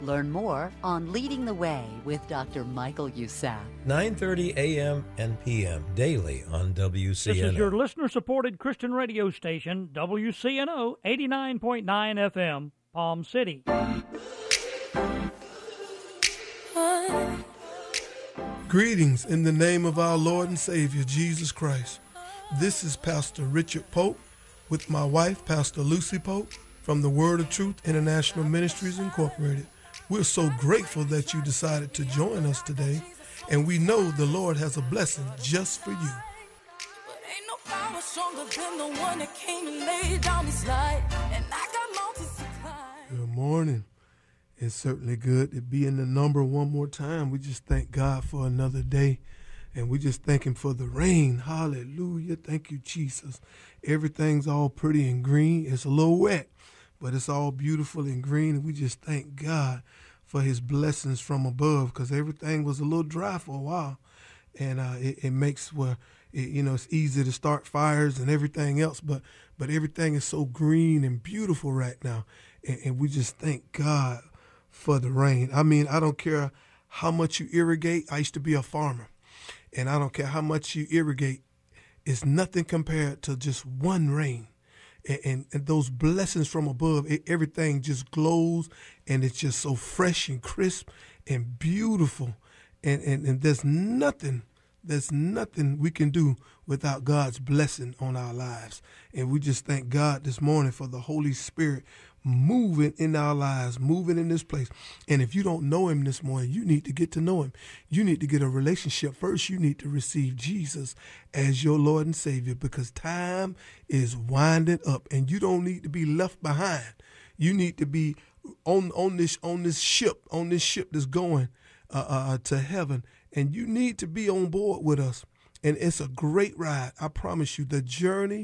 Learn more on Leading the Way with Dr. Michael Youssef. 9:30 a.m. and p.m. daily on WCNO. This is your listener-supported Christian radio station, WCNO 89.9 FM, Palm City. Greetings in the name of our Lord and Savior, Jesus Christ. This is Pastor Richard Pope with my wife, Pastor Lucy Pope, from the Word of Truth International Ministries, Incorporated. We're so grateful that you decided to join us today, and we know the Lord has a blessing just for you. But ain't no power stronger than the one that came and laid down his life, and I got mountains to climb. Good morning. It's certainly good to be in the number one more time. We just thank God for another day, and we just thank him for the rain. Hallelujah. Thank you, Jesus. Everything's all pretty and green. It's a little wet, but it's all beautiful and green, and we just thank God for his blessings from above, because everything was a little dry for a while, and it makes it's easy to start fires and everything else, but everything is so green and beautiful right now, and we just thank God for the rain. I mean, I don't care how much you irrigate. I used to be a farmer, and I don't care how much you irrigate. It's nothing compared to just one rain. And those blessings from above, everything just glows, and it's just so fresh and crisp and beautiful. And there's nothing we can do without God's blessing on our lives. And we just thank God this morning for the Holy Spirit moving in our lives, moving in this place. And if you don't know him this morning, you need to get to know him. You need to get a relationship. First, you need to receive Jesus as your Lord and Savior, because time is winding up and you don't need to be left behind. You need to be on this ship that's going to heaven, and you need to be on board with us. And it's a great ride. I promise you, the journey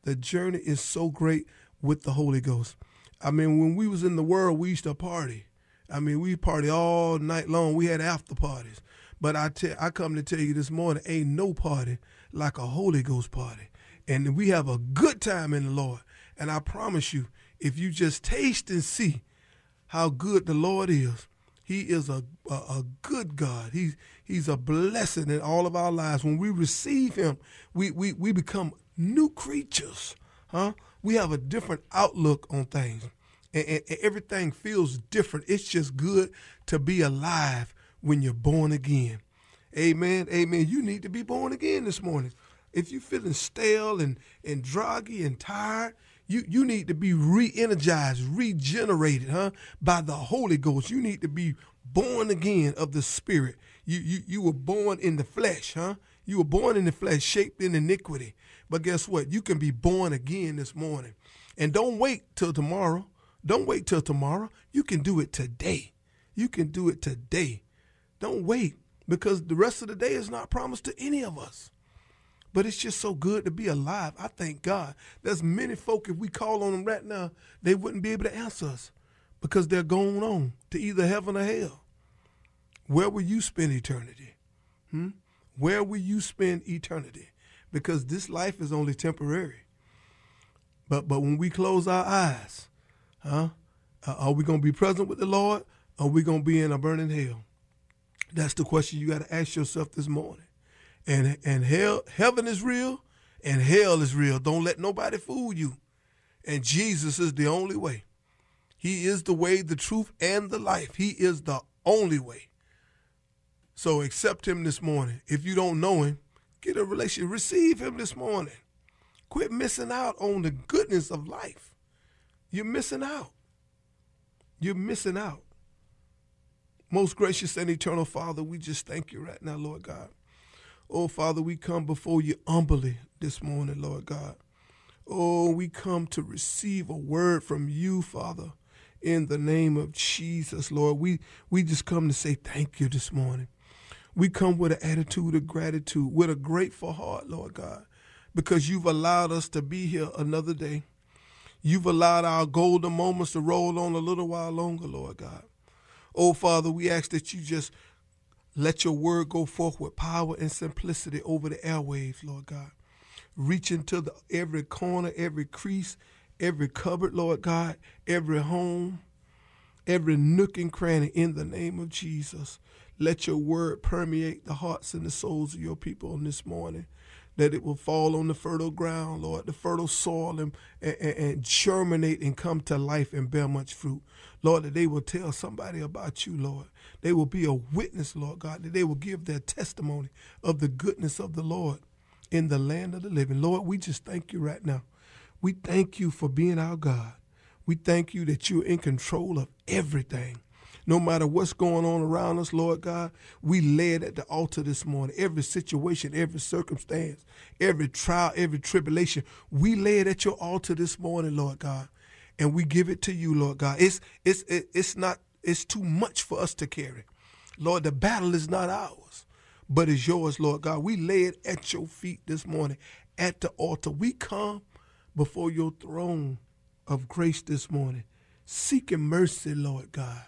is so great with the Holy Ghost. I mean, when we was in the world, we used to party. I mean, we party all night long. We had after parties. But I come to tell you this morning, ain't no party like a Holy Ghost party. And we have a good time in the Lord. And I promise you, if you just taste and see how good the Lord is, he is a good God. He's a blessing in all of our lives. When we receive him, we become new creatures, huh? We have a different outlook on things, and everything feels different. It's just good to be alive when you're born again. Amen, amen. You need to be born again this morning. If you're feeling stale and droggy and tired, you need to be re-energized, regenerated, by the Holy Ghost. You need to be born again of the Spirit. You were born in the flesh, You were born in the flesh, shaped in iniquity. But guess what? You can be born again this morning. And don't wait till tomorrow. Don't wait till tomorrow. You can do it today. You can do it today. Don't wait, because the rest of the day is not promised to any of us. But it's just so good to be alive. I thank God. There's many folk, if we call on them right now, they wouldn't be able to answer us because they're going on to either heaven or hell. Where will you spend eternity? Where will you spend eternity? Because this life is only temporary. But when we close our eyes, are we going to be present with the Lord, or are we going to be in a burning hell? That's the question you got to ask yourself this morning. And heaven is real, and hell is real. Don't let nobody fool you. And Jesus is the only way. He is the way, the truth, and the life. He is the only way. So accept him this morning. If you don't know him, get a relationship. Receive him this morning. Quit missing out on the goodness of life. You're missing out. You're missing out. Most gracious and eternal Father, we just thank you right now, Lord God. Oh, Father, we come before you humbly this morning, Lord God. Oh, we come to receive a word from you, Father, in the name of Jesus, Lord. We just come to say thank you this morning. We come with an attitude of gratitude, with a grateful heart, Lord God, because you've allowed us to be here another day. You've allowed our golden moments to roll on a little while longer, Lord God. Oh, Father, we ask that you just let your word go forth with power and simplicity over the airwaves, Lord God. Reach into every corner, every crease, every cupboard, Lord God, every home, every nook and cranny in the name of Jesus. Let your word permeate the hearts and the souls of your people on this morning, that it will fall on the fertile ground, Lord, the fertile soil, and germinate and come to life and bear much fruit. Lord, that they will tell somebody about you, Lord. They will be a witness, Lord God, that they will give their testimony of the goodness of the Lord in the land of the living. Lord, we just thank you right now. We thank you for being our God. We thank you that you're in control of everything. No matter what's going on around us, Lord God, we lay it at the altar this morning. Every situation, every circumstance, every trial, every tribulation, we lay it at your altar this morning, Lord God, and we give it to you, Lord God. It's too much for us to carry. Lord, the battle is not ours, but it's yours, Lord God. We lay it at your feet this morning, at the altar. We come before your throne of grace this morning, seeking mercy, Lord God.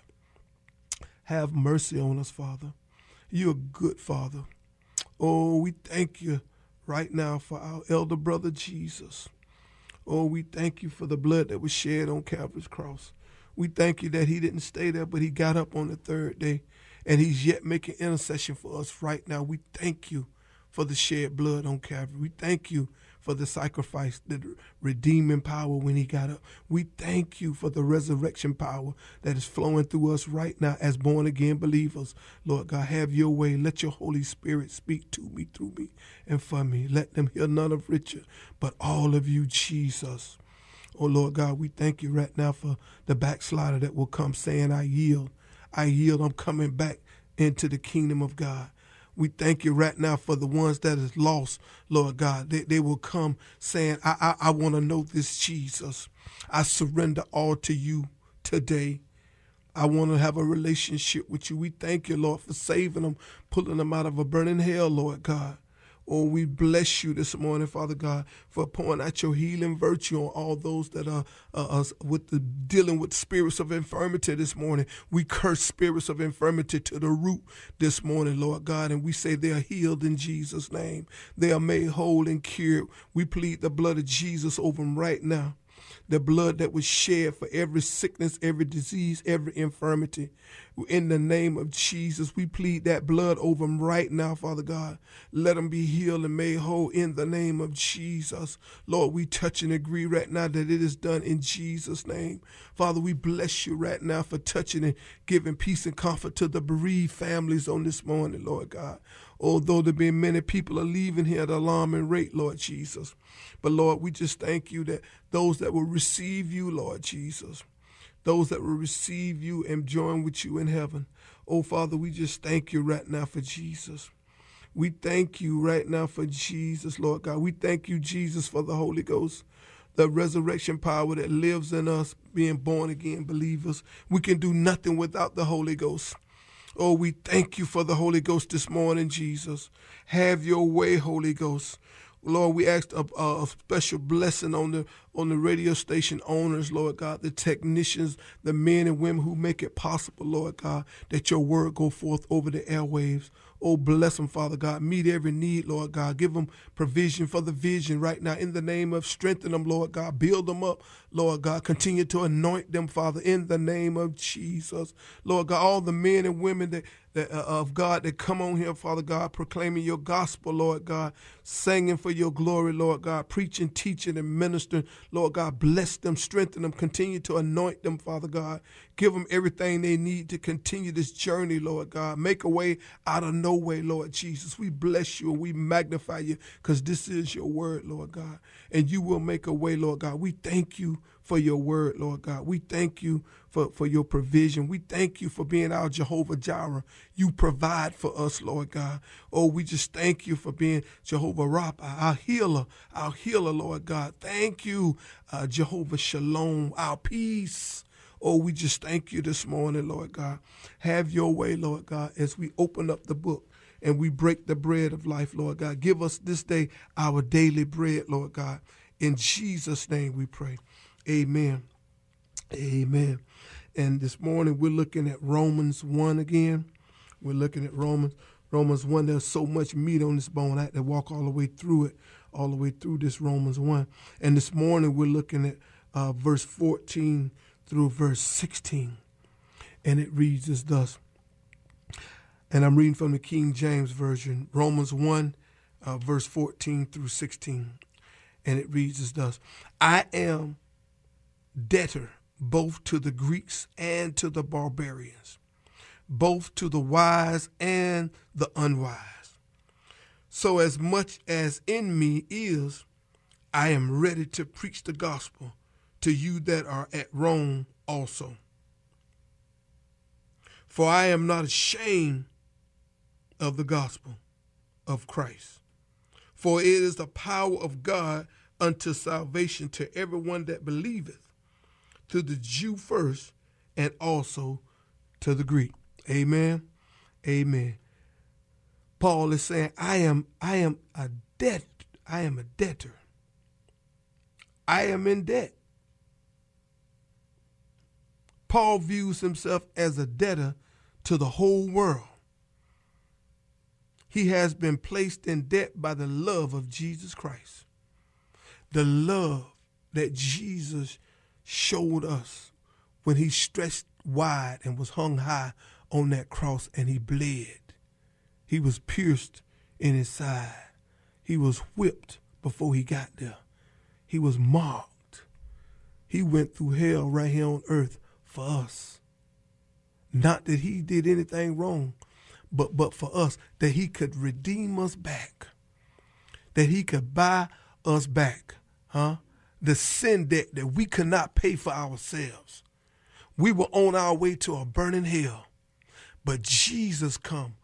Have mercy on us, Father. You're a good Father. Oh, we thank you right now for our elder brother Jesus. Oh, we thank you for the blood that was shed on Calvary's cross. We thank you that he didn't stay there, but he got up on the third day, and he's yet making intercession for us right now. We thank you for the shed blood on Calvary. We thank you for the sacrifice, the redeeming power when he got up. We thank you for the resurrection power that is flowing through us right now as born-again believers. Lord God, have your way. Let your Holy Spirit speak to me, through me, and for me. Let them hear none of Richard, but all of you, Jesus. Oh, Lord God, we thank you right now for the backslider that will come saying, I yield, I'm coming back into the kingdom of God. We thank you right now for the ones that is lost, Lord God. They will come saying, I want to know this Jesus. I surrender all to you today. I want to have a relationship with you. We thank you, Lord, for saving them, pulling them out of a burning hell, Lord God. Oh, we bless you this morning, Father God, for pouring out your healing virtue on all those that are dealing with spirits of infirmity this morning. We curse spirits of infirmity to the root this morning, Lord God, and we say they are healed in Jesus' name. They are made whole and cured. We plead the blood of Jesus over them right now. The blood that was shed for every sickness, every disease, every infirmity. In the name of Jesus, we plead that blood over them right now, Father God. Let them be healed and made whole in the name of Jesus. Lord, we touch and agree right now that it is done in Jesus' name. Father, we bless you right now for touching and giving peace and comfort to the bereaved families on this morning, Lord God. Although there be many people are leaving here at an alarming rate, Lord Jesus. But Lord, we just thank you that those that will receive you, Lord Jesus, those that will receive you and join with you in heaven. Oh, Father, we just thank you right now for Jesus. We thank you right now for Jesus, Lord God. We thank you, Jesus, for the Holy Ghost, the resurrection power that lives in us, being born again believers. We can do nothing without the Holy Ghost. Oh, we thank you for the Holy Ghost this morning, Jesus. Have your way, Holy Ghost. Lord, we ask a special blessing on the radio station owners, Lord God, the technicians, the men and women who make it possible, Lord God, that your word go forth over the airwaves. Oh, bless them, Father God. Meet every need, Lord God. Give them provision for the vision right now in the name of strengthen them, Lord God. Build them up, Lord God. Continue to anoint them, Father, in the name of Jesus. Lord God, all the men and women of God that come on here, Father God, proclaiming your gospel, Lord God, singing for your glory, Lord God, preaching, teaching, and ministering, Lord God, bless them, strengthen them, continue to anoint them, Father God. Give them everything they need to continue this journey, Lord God. Make a way out of no way, Lord Jesus. We bless you and we magnify you because this is your word, Lord God, and you will make a way, Lord God. We thank you for your word, Lord God. We thank you for your provision. We thank you for being our Jehovah Jireh. You provide for us, Lord God. Oh, we just thank you for being Jehovah Rapha, our healer, Lord God. Thank you, Jehovah Shalom, our peace. Oh, we just thank you this morning, Lord God. Have your way, Lord God, as we open up the book and we break the bread of life, Lord God. Give us this day our daily bread, Lord God. In Jesus' name we pray. Amen. Amen. And this morning we're looking at Romans 1 again. We're looking at Romans 1. There's so much meat on this bone. I had to walk all the way through it, all the way through this Romans 1. And this morning we're looking at verse 14 through verse 16. And it reads as thus. And I'm reading from the King James Version, Romans 1, verse 14 through 16. And it reads as thus. I am debtor both to the Greeks and to the barbarians, both to the wise and the unwise. So as much as in me is, I am ready to preach the gospel to you that are at Rome also. For I am not ashamed of the gospel of Christ. For it is the power of God unto salvation to everyone that believeth, to the Jew first, and also to the Greek. Amen. Amen. Paul is saying, I am a debtor. I am a debtor. I am in debt. Paul views himself as a debtor to the whole world. He has been placed in debt by the love of Jesus Christ. The love that Jesus showed us when he stretched wide and was hung high on that cross and he bled. He was pierced in his side. He was whipped before he got there. He was mocked. He went through hell right here on earth for us. Not that he did anything wrong, but for us, that he could redeem us back, that he could buy us back, the sin debt that we could not pay for ourselves. We were on our way to a burning hell, but Jesus come,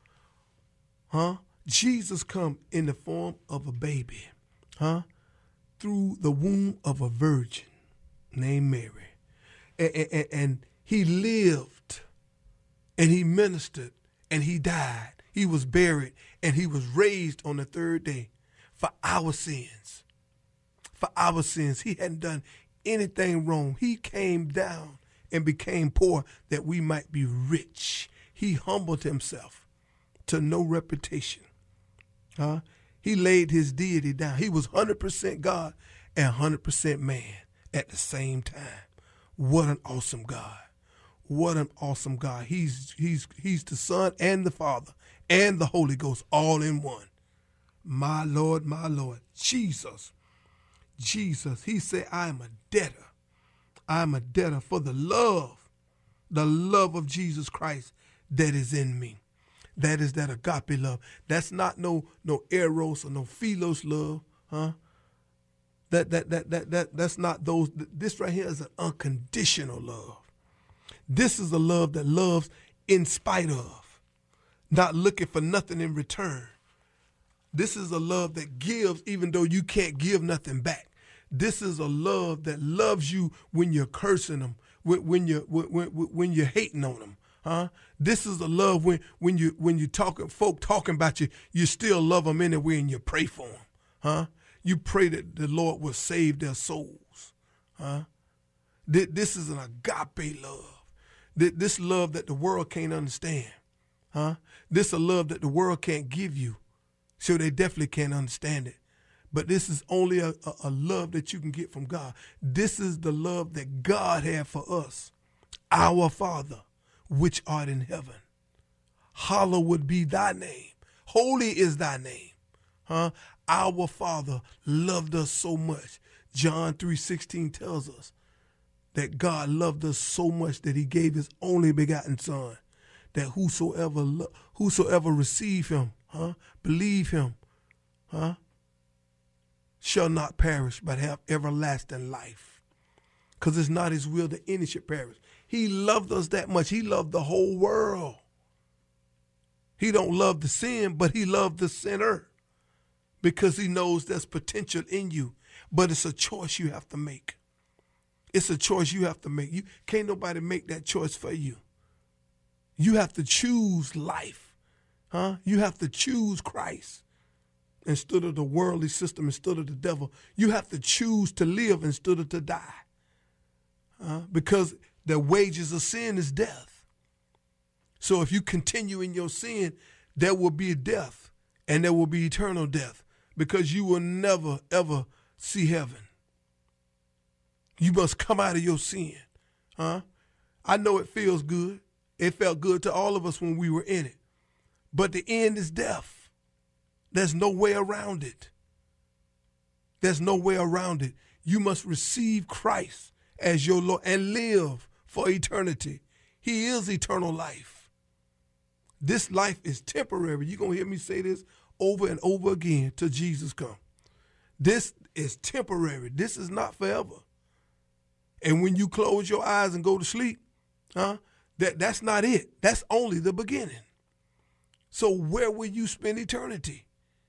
Jesus come in the form of a baby, through the womb of a virgin named Mary, and he lived, and he ministered, and he died. He was buried, and he was raised on the third day for our sins. For our sins. He hadn't done anything wrong. He came down and became poor that we might be rich. He humbled himself to no reputation. He laid his deity down. He was 100% God and 100% man at the same time. What an awesome God. What an awesome God. He's the Son and the Father and the Holy Ghost all in one. My Lord, Jesus. Jesus, he said, I am a debtor. I am a debtor for the love of Jesus Christ that is in me. That is that agape love. That's not no eros or no philos love, That's not those. This right here is an unconditional love. This is a love that loves in spite of, not looking for nothing in return. This is a love that gives even though you can't give nothing back. This is a love that loves you when you're cursing them, when you're hating on them. This is a love when you folk talking about you, you still love them anyway and you pray for them. You pray that the Lord will save their souls. This is an agape love. This love that the world can't understand. This is a love that the world can't give you. So they definitely can't understand it. But this is only a love that you can get from God. This is the love that God had for us. Our Father, which art in heaven, hallowed be thy name. Holy is thy name. Our Father loved us so much. John 3:16 tells us that God loved us so much that he gave his only begotten Son, that whosoever receive him, believe him, shall not perish but have everlasting life. Because it's not his will that any should perish. He loved us that much. He loved the whole world. He don't love the sin, but he loved the sinner because he knows there's potential in you. But it's a choice you have to make. It's a choice you have to make. You can't nobody make that choice for you. You have to choose life. You have to choose Christ instead of the worldly system, instead of the devil. You have to choose to live instead of to die. Because the wages of sin is death. So if you continue in your sin, there will be death, and there will be eternal death, because you will never, ever see heaven. You must come out of your sin. I know it feels good. It felt good to all of us when we were in it. But the end is death. There's no way around it. There's no way around it. You must receive Christ as your Lord and live for eternity. He is eternal life. This life is temporary. You're going to hear me say this over and over again till Jesus comes. This is temporary. This is not forever. And when you close your eyes and go to sleep, that's not it. That's only the beginning. So where will you spend eternity?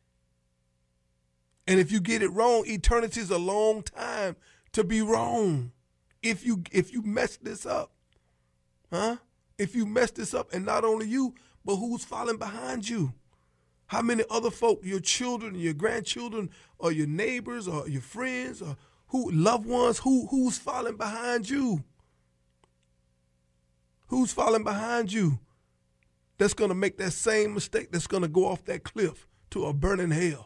And if you get it wrong, eternity is a long time to be wrong. If you mess this up, if you mess this up, and not only you, but who's following behind you? How many other folk, your children, your grandchildren, or your neighbors, or your friends, or loved ones, who's following behind you? Who's following behind you that's going to make that same mistake, that's going to go off that cliff to a burning hell?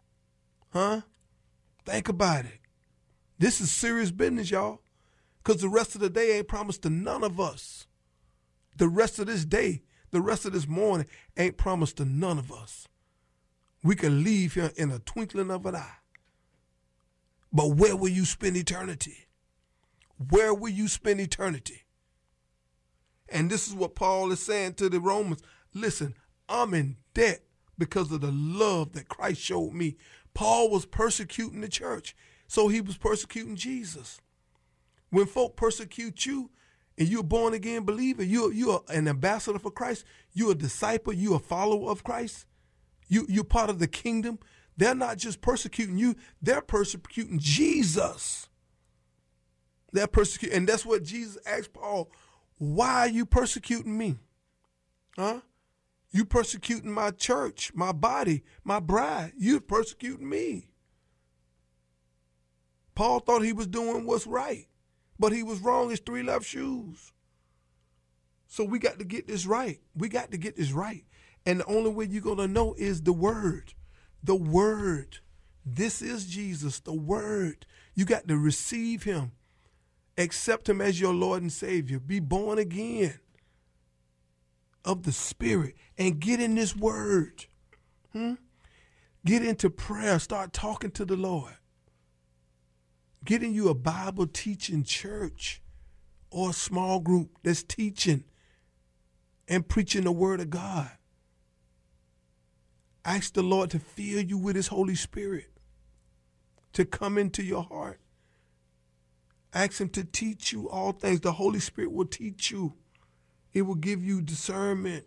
Think about it. This is serious business, y'all, because the rest of the day ain't promised to none of us. The rest of this day, the rest of this morning ain't promised to none of us. We can leave here in a twinkling of an eye. But where will you spend eternity? Where will you spend eternity? And this is what Paul is saying to the Romans. Listen, I'm in debt because of the love that Christ showed me. Paul was persecuting the church, so he was persecuting Jesus. When folk persecute you and you're a born again believer, you're an ambassador for Christ, you're a disciple, you're a follower of Christ, you're part of the kingdom. They're not just persecuting you, they're persecuting Jesus. They're persecuting, and that's what Jesus asked Paul, why are you persecuting me? You persecuting my church, my body, my bride. You're persecuting me. Paul thought he was doing what's right, but he was wrong. His 3 left shoes. So we got to get this right. We got to get this right. And the only way you're going to know is the word. The word. This is Jesus, the word. You got to receive him. Accept him as your Lord and Savior. Be born again of the Spirit and get in this word. Get into prayer. Start talking to the Lord. Get in you a Bible teaching church or a small group that's teaching and preaching the word of God. Ask the Lord to fill you with his Holy Spirit, to come into your heart. Ask him to teach you all things. The Holy Spirit will teach you. It will give you discernment.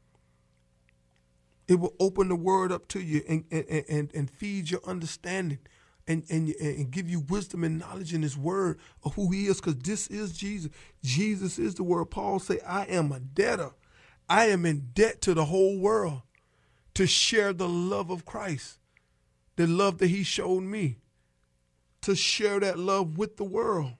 It will open the word up to you and feed your understanding and give you wisdom and knowledge in his word of who he is, because this is Jesus. Jesus is the word. Paul say, I am a debtor. I am in debt to the whole world to share the love of Christ, the love that he showed me, to share that love with the world.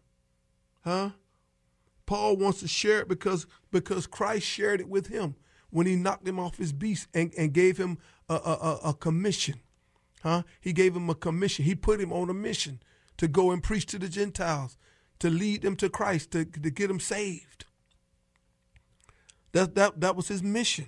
Paul wants to share it because Christ shared it with him when he knocked him off his beast and gave him a commission. He gave him a commission. He put him on a mission to go and preach to the Gentiles, to lead them to Christ, to get them saved. That was his mission.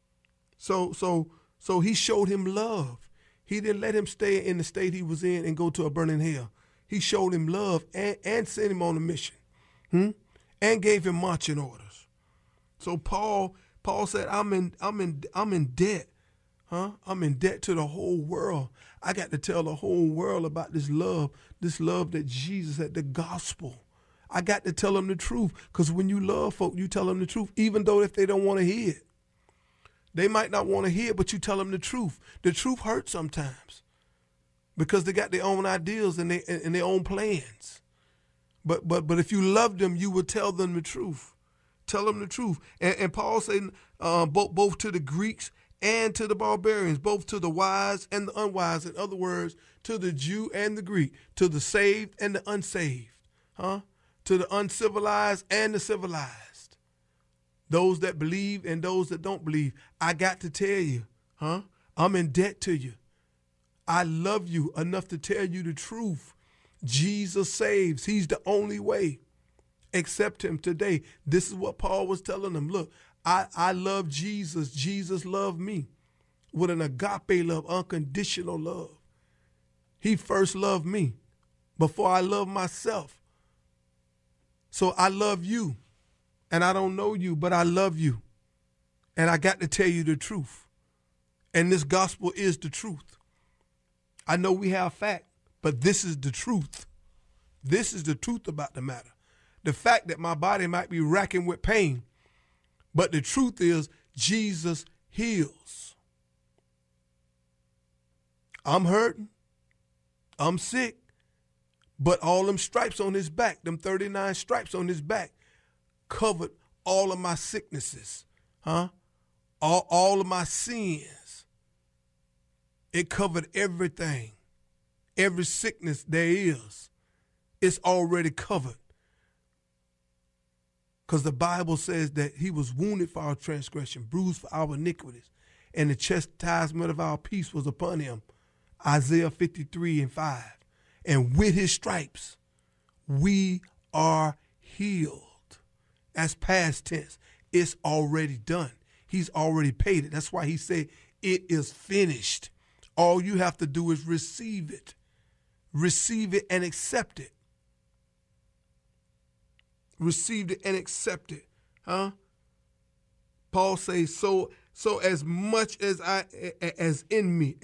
So he showed him love. He didn't let him stay in the state he was in and go to a burning hell. He showed him love and sent him on a mission, and gave him marching orders. So Paul said, I'm in debt. I'm in debt to the whole world. I got to tell the whole world about this love that Jesus had, the gospel. I got to tell them the truth, because when you love folk, you tell them the truth, even though if they don't want to hear it. They might not want to hear it, but you tell them the truth. The truth hurts sometimes because they got their own ideals and their own plans. But if you love them, you will tell them the truth. Tell them the truth. And Paul said both to the Greeks and to the barbarians, both to the wise and the unwise. In other words, to the Jew and the Greek, to the saved and the unsaved, to the uncivilized and the civilized, those that believe and those that don't believe. I got to tell you, I'm in debt to you. I love you enough to tell you the truth. Jesus saves. He's the only way. Accept him today. This is what Paul was telling them. Look, I love Jesus. Jesus loved me with an agape love, unconditional love. He first loved me before I loved myself. So I love you, and I don't know you, but I love you. And I got to tell you the truth. And this gospel is the truth. I know we have fact, but this is the truth. This is the truth about the matter. The fact that my body might be racking with pain, but the truth is Jesus heals. I'm hurting. I'm sick. But all them stripes on his back, them 39 stripes on his back, covered all of my sicknesses, all of my sins. It covered everything. Every sickness there is, it's already covered. Because the Bible says that he was wounded for our transgression, bruised for our iniquities, and the chastisement of our peace was upon him. Isaiah 53:5. And with his stripes, we are healed. That's past tense. It's already done. He's already paid it. That's why he said it is finished. All you have to do is receive it. Receive it and accept it. Receive it and accept it. Paul says, so as much as in me,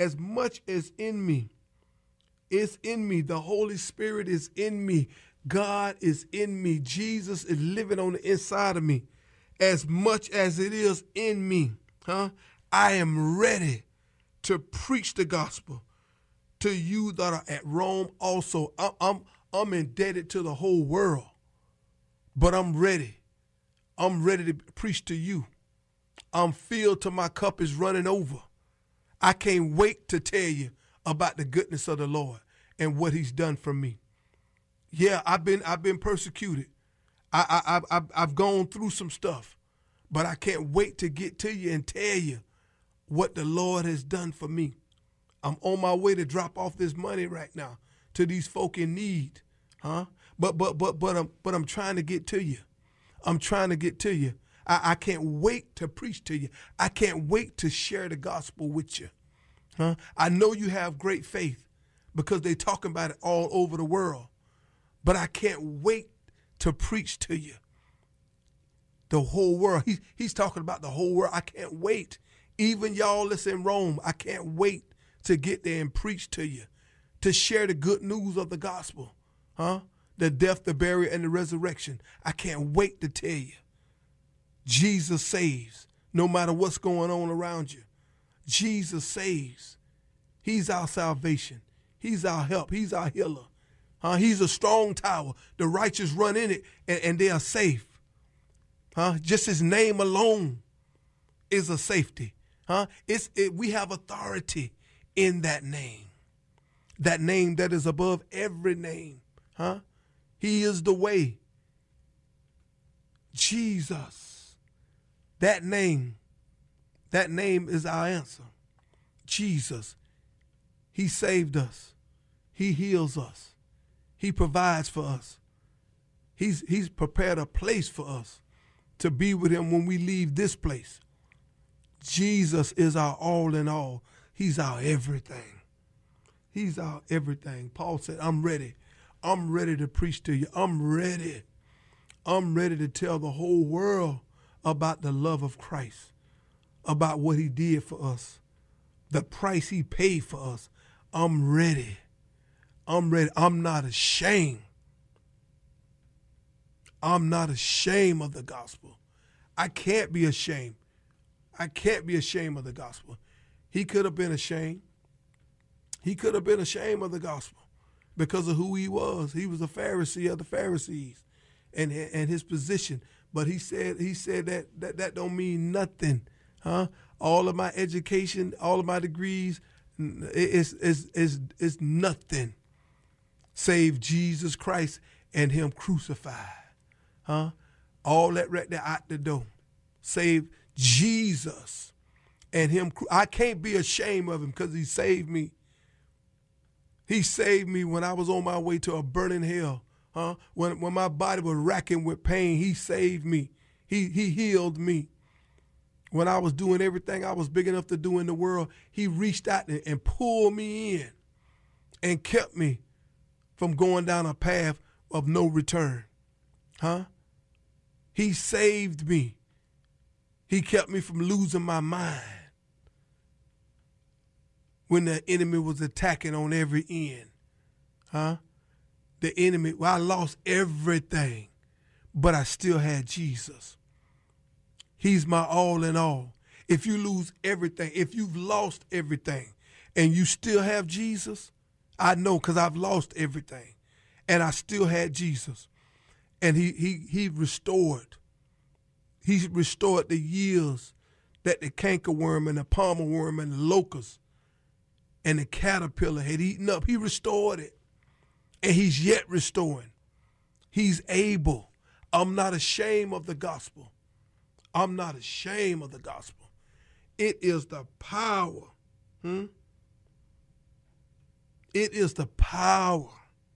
it's in me. The Holy Spirit is in me. God is in me. Jesus is living on the inside of me. As much as it is in me, I am ready to preach the gospel to you that are at Rome also. I'm indebted to the whole world, but I'm ready. I'm ready to preach to you. I'm filled till my cup is running over. I can't wait to tell you about the goodness of the Lord and what he's done for me. Yeah, I've been persecuted. I've gone through some stuff, but I can't wait to get to you and tell you what the Lord has done for me. I'm on my way to drop off this money right now to these folk in need, But I'm trying to get to you. I'm trying to get to you. I can't wait to preach to you. I can't wait to share the gospel with you. I know you have great faith because they're talking about it all over the world. But I can't wait to preach to you. The whole world. He's talking about the whole world. I can't wait. Even y'all that's in Rome, I can't wait to get there and preach to you, to share the good news of the gospel. The death, the burial, and the resurrection. I can't wait to tell you. Jesus saves no matter what's going on around you. Jesus saves. He's our salvation. He's our help. He's our healer. He's a strong tower. The righteous run in it and they are safe. Just his name alone is a safety. We have authority in that name. That name that is above every name. He is the way. Jesus. That name is our answer. Jesus. He saved us. He heals us. He provides for us. He's prepared a place for us to be with him when we leave this place. Jesus is our all in all. He's our everything. He's our everything. Paul said, I'm ready. I'm ready to preach to you. I'm ready. I'm ready to tell the whole world about the love of Christ, about what he did for us, the price he paid for us. I'm ready. I'm ready. I'm not ashamed. I'm not ashamed of the gospel. I can't be ashamed. I can't be ashamed of the gospel. He could have been ashamed. He could have been ashamed of the gospel because of who he was. He was a Pharisee of the Pharisees and his position. But he said that don't mean nothing. All of my education, all of my degrees is nothing save Jesus Christ and him crucified. All that right there out the door. Save Jesus and him. I can't be ashamed of him because he saved me. He saved me when I was on my way to a burning hell. When my body was racking with pain, he saved me. He healed me. When I was doing everything I was big enough to do in the world, he reached out and pulled me in and kept me from going down a path of no return. He saved me. He kept me from losing my mind when the enemy was attacking on every end. The enemy, well, I lost everything, but I still had Jesus. He's my all in all. If you lose everything, if you've lost everything and you still have Jesus, I know because I've lost everything and I still had Jesus. And he restored. He restored the years that the cankerworm and the palmer worm and the locust and the caterpillar had eaten up. He restored it. And he's yet restoring. He's able. I'm not ashamed of the gospel. I'm not ashamed of the gospel. It is the power. It is the power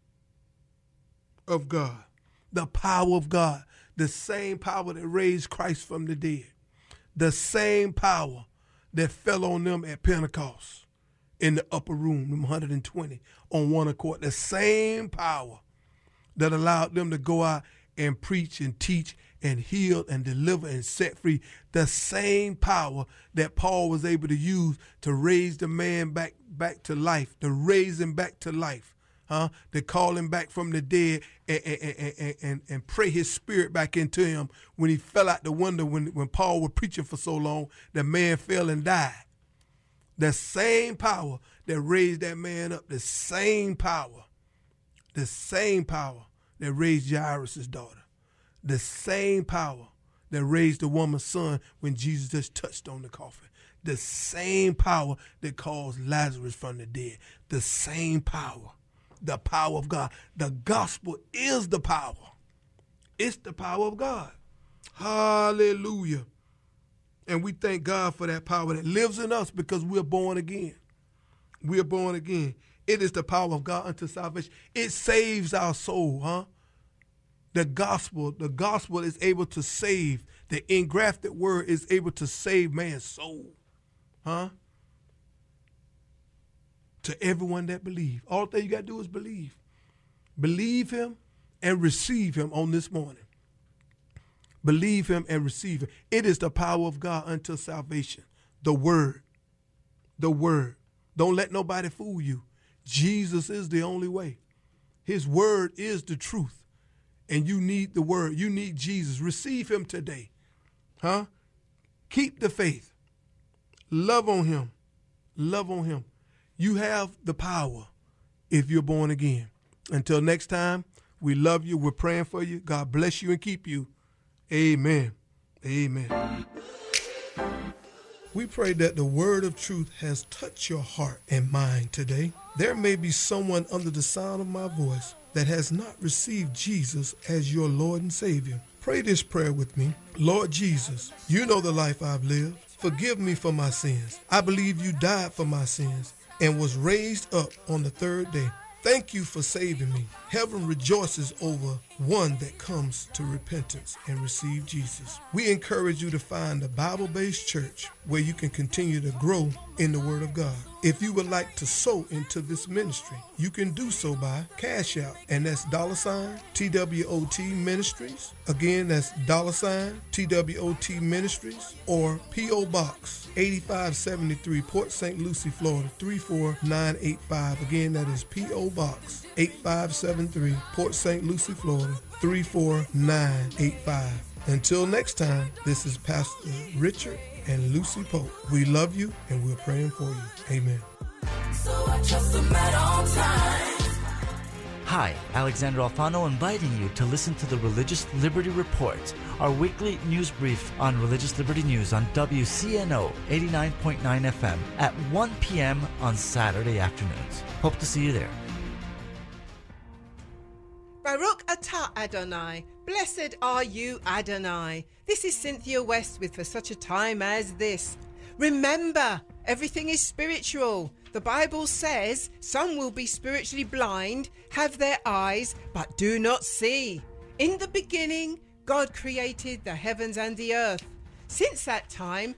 of God. The power of God. The same power that raised Christ from the dead. The same power that fell on them at Pentecost in the upper room, them 120 on one accord. The same power that allowed them to go out and preach and teach and heal and deliver and set free. The same power that Paul was able to use to raise the man back to life, to raise him back to life, to call him back from the dead and pray his spirit back into him. When he fell out the window, when Paul was preaching for so long, the man fell and died. The same power that raised that man up, the same power that raised Jairus' daughter, the same power that raised the woman's son when Jesus just touched on the coffin, the same power that caused Lazarus from the dead, the same power, the power of God. The gospel is the power. It's the power of God. Hallelujah. And we thank God for that power that lives in us because we're born again. We're born again. It is the power of God unto salvation. It saves our soul, The gospel is able to save. The engrafted word is able to save man's soul, To everyone that believes. All thing you got to do is believe. Believe him and receive him on this morning. Believe him and receive him. It is the power of God unto salvation. The word. The word. Don't let nobody fool you. Jesus is the only way. His word is the truth. And you need the word. You need Jesus. Receive him today. Keep the faith. Love on him. Love on him. You have the power if you're born again. Until next time, we love you. We're praying for you. God bless you and keep you. Amen. Amen. We pray that the word of truth has touched your heart and mind today. There may be someone under the sound of my voice that has not received Jesus as your Lord and Savior. Pray this prayer with me. Lord Jesus, you know the life I've lived. Forgive me for my sins. I believe you died for my sins and was raised up on the third day. Thank you for saving me. Heaven rejoices over one that comes to repentance and receive Jesus. We encourage you to find a Bible-based church where you can continue to grow in the Word of God. If you would like to sow into this ministry, you can do so by Cash App, and that's $TWOT Ministries. Again, that's $TWOT Ministries, or P.O. Box 8573, Port St. Lucie, Florida 34985. Again, that is P.O. Box 8573, Port St. Lucie, Florida 34985. Until next time, this is Pastor Richard and Lucy Pope. We love you and we're praying for you. Amen. So I trust him at all times. Hi, Alexander Alfano inviting you to listen to the Religious Liberty Report, our weekly news brief on religious liberty news on WCNO 89.9 FM at 1 p.m. on Saturday afternoons. Hope to see you there. Baruch atah Adonai, blessed are you Adonai. This is Cynthia West with For Such a Time as This. Remember, everything is spiritual. The Bible says some will be spiritually blind, have their eyes, but do not see. In the beginning, God created the heavens and the earth. Since that time,